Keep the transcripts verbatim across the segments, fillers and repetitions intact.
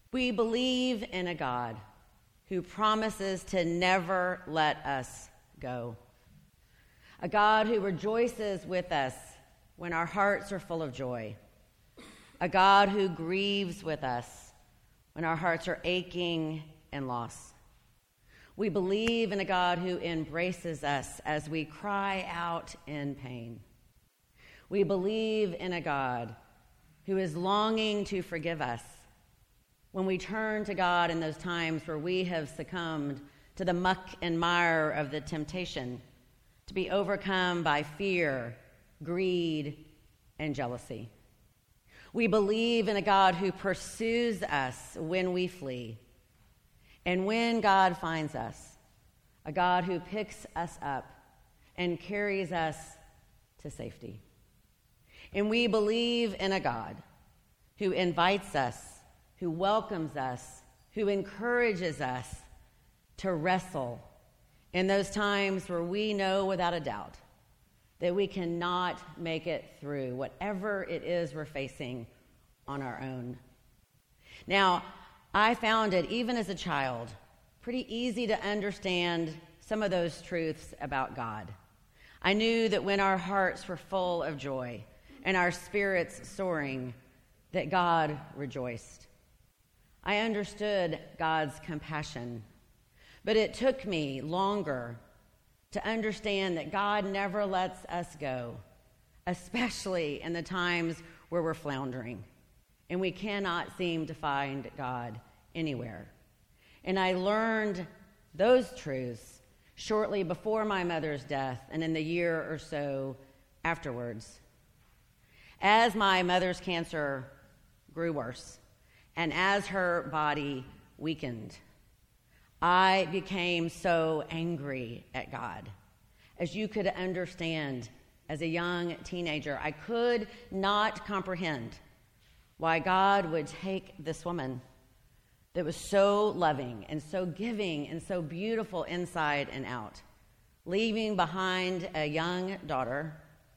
We believe in a God who promises to never let us go. A God who rejoices with us when our hearts are full of joy. A God who grieves with us when our hearts are aching and loss. We believe in a God who embraces us as we cry out in pain. We believe in a God who is longing to forgive us when we turn to God in those times where we have succumbed to the muck and mire of the temptation to be overcome by fear, greed, and jealousy. We believe in a God who pursues us when we flee. And when God finds us, a God who picks us up and carries us to safety. And we believe in a God who invites us, who welcomes us, who encourages us to wrestle in those times where we know without a doubt that we cannot make it through whatever it is we're facing on our own. Now, I found it, even as a child, pretty easy to understand some of those truths about God. I knew that when our hearts were full of joy and our spirits soaring, that God rejoiced. I understood God's compassion, but it took me longer to understand that God never lets us go, especially in the times where we're floundering and we cannot seem to find God anywhere. And I learned those truths shortly before my mother's death and in the year or so afterwards. As my mother's cancer grew worse and as her body weakened, I became so angry at God. As you could understand, as a young teenager, I could not comprehend why God would take this woman that was so loving and so giving and so beautiful inside and out, leaving behind a young daughter,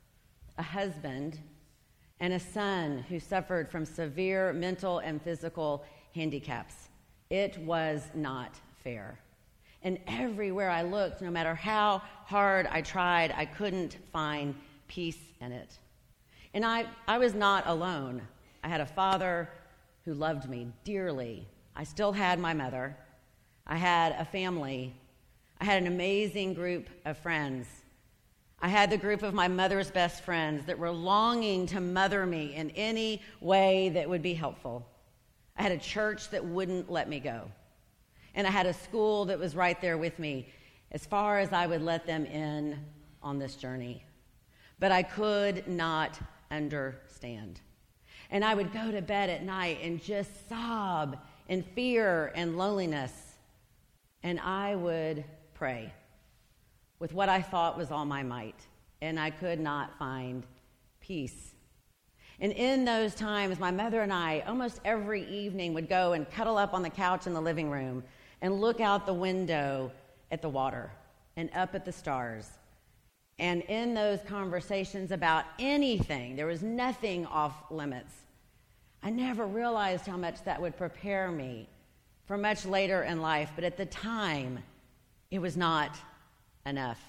a husband, and a son who suffered from severe mental and physical handicaps. It was not fair. And everywhere I looked, no matter how hard I tried, I couldn't find peace in it. And I, I was not alone. I had a father who loved me dearly. I still had my mother. I had a family. I had an amazing group of friends. I had the group of my mother's best friends that were longing to mother me in any way that would be helpful. I had a church that wouldn't let me go. And I had a school that was right there with me as far as I would let them in on this journey. But I could not understand. And I would go to bed at night and just sob in fear and loneliness. And I would pray with what I thought was all my might. And I could not find peace. And in those times, my mother and I, almost every evening, would go and cuddle up on the couch in the living room and look out the window at the water and up at the stars. And in those conversations about anything, there was nothing off limits. I never realized how much that would prepare me for much later in life, but at the time, it was not enough.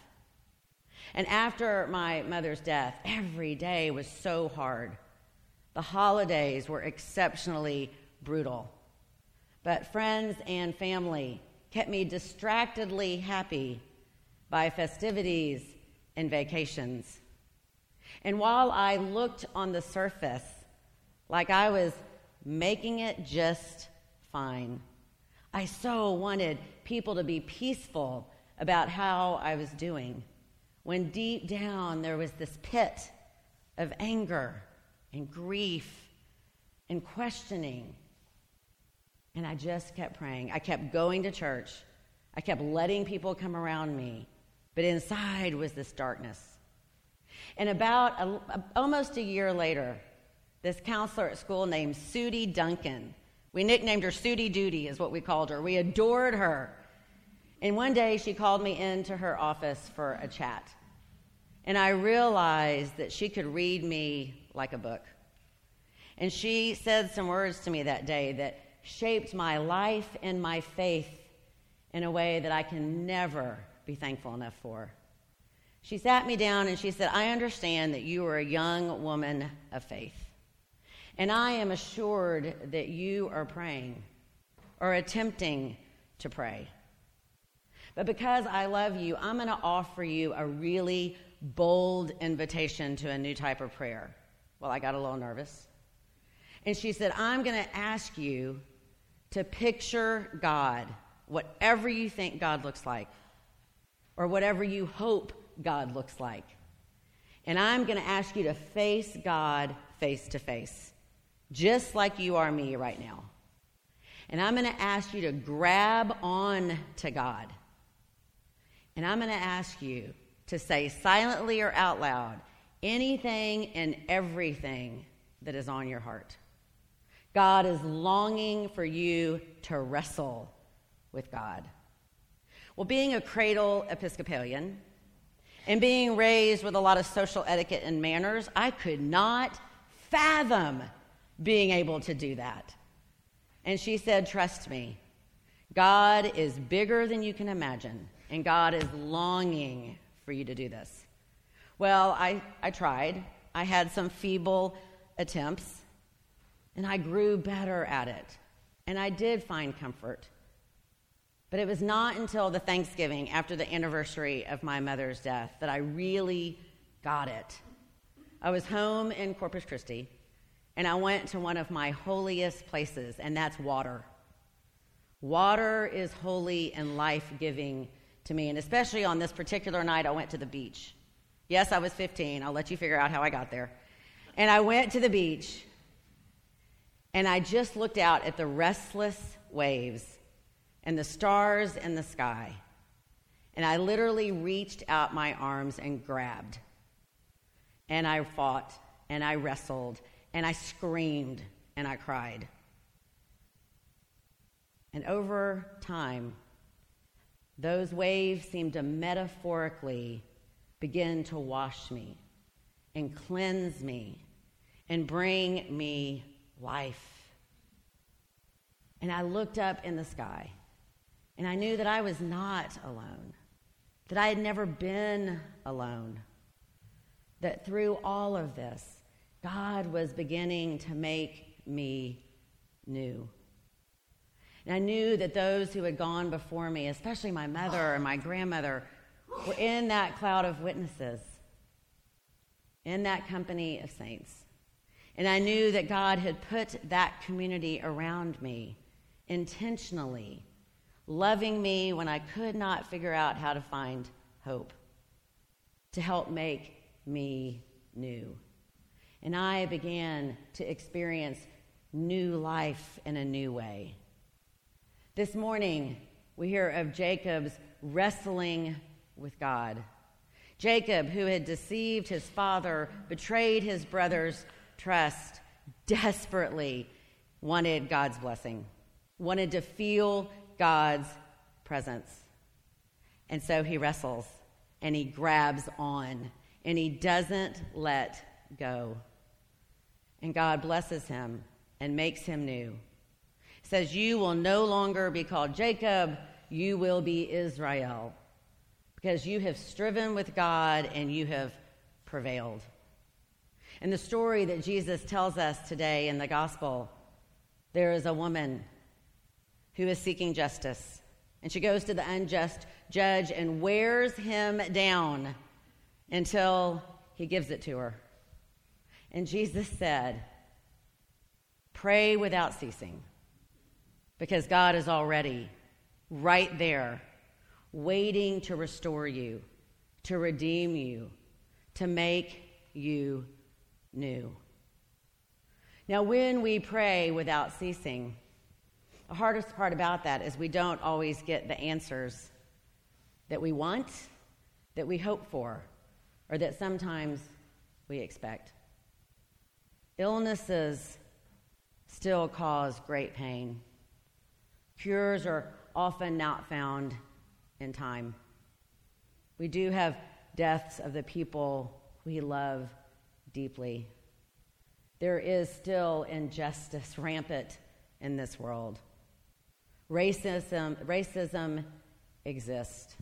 And after my mother's death, every day was so hard. The holidays were exceptionally brutal. But friends and family kept me distractedly happy by festivities and vacations. And while I looked on the surface like I was making it just fine, I so wanted people to be peaceful about how I was doing, when deep down there was this pit of anger and grief and questioning. And I just kept praying. I kept going to church. I kept letting people come around me. But inside was this darkness. And about a, a, almost a year later, this counselor at school named Sudie Duncan, we nicknamed her Sudie Doody is what we called her. We adored her. And one day she called me into her office for a chat. And I realized that she could read me like a book. And she said some words to me that day that shaped my life and my faith in a way that I can never be thankful enough for. She sat me down and she said, I understand that you are a young woman of faith, and I am assured that you are praying or attempting to pray. But because I love you, I'm going to offer you a really bold invitation to a new type of prayer. Well, I got a little nervous. And she said, I'm going to ask you to picture God, whatever you think God looks like, or whatever you hope God looks like. And I'm going to ask you to face God face to face, just like you are me right now. And I'm going to ask you to grab on to God. And I'm going to ask you to say silently or out loud anything and everything that is on your heart. God is longing for you to wrestle with God. Well, being a cradle Episcopalian and being raised with a lot of social etiquette and manners, I could not fathom being able to do that. And she said, trust me, God is bigger than you can imagine, and God is longing for you to do this. Well, I, I tried. I had some feeble attempts, and I grew better at it, and I did find comfort. But it was not until the Thanksgiving after the anniversary of my mother's death that I really got it. I was home in Corpus Christi, and I went to one of my holiest places, and that's water. Water is holy and life-giving to me, and especially on this particular night, I went to the beach. Yes, I was fifteen. I'll let you figure out how I got there. And I went to the beach, and I just looked out at the restless waves and the stars in the sky, and I literally reached out my arms and grabbed. And I fought, and I wrestled, and I screamed, and I cried. And over time, those waves seemed to metaphorically begin to wash me and cleanse me and bring me life. And I looked up in the sky, and I knew that I was not alone, that I had never been alone, that through all of this, God was beginning to make me new. And I knew that those who had gone before me, especially my mother and my grandmother, were in that cloud of witnesses, in that company of saints. And I knew that God had put that community around me intentionally, loving me when I could not figure out how to find hope, to help make me new. And I began to experience new life in a new way. This morning, we hear of Jacob's wrestling with God. Jacob, who had deceived his father, betrayed his brother's trust, desperately wanted God's blessing, wanted to feel God's presence. And so he wrestles, and he grabs on, and he doesn't let go. And God blesses him and makes him new. He says, you will no longer be called Jacob, you will be Israel, because you have striven with God and you have prevailed. In the story that Jesus tells us today in the gospel, there is a woman who is seeking justice, and she goes to the unjust judge and wears him down until he gives it to her. And Jesus said, pray without ceasing, because God is already right there, waiting to restore you, to redeem you, to make you new. Now, when we pray without ceasing, the hardest part about that is we don't always get the answers that we want, that we hope for, or that sometimes we expect. Illnesses still cause great pain. Cures are often not found in time. We do have deaths of the people we love deeply. There is still injustice rampant in this world. Racism, racism exists.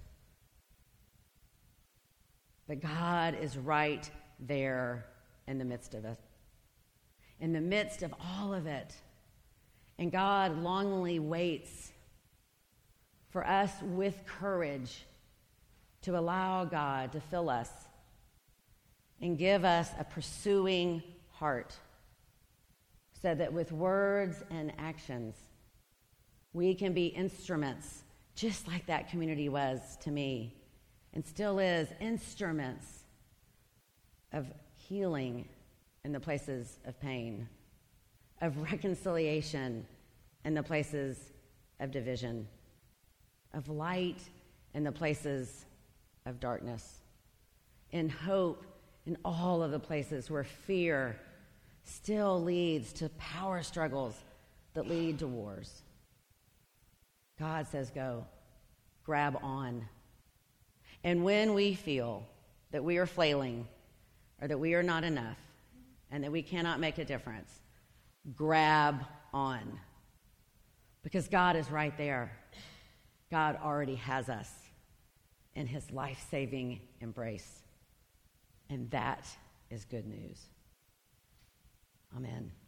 But God is right there in the midst of it. In the midst of all of it. And God longingly waits for us with courage to allow God to fill us and give us a pursuing heart so that with words and actions, we can be instruments, just like that community was to me, and still is, instruments of healing in the places of pain, of reconciliation in the places of division, of light in the places of darkness, in hope in all of the places where fear still leads to power struggles that lead to wars. God says, go, grab on. And when we feel that we are flailing or that we are not enough and that we cannot make a difference, grab on. Because God is right there. God already has us in his life-saving embrace. And that is good news. Amen.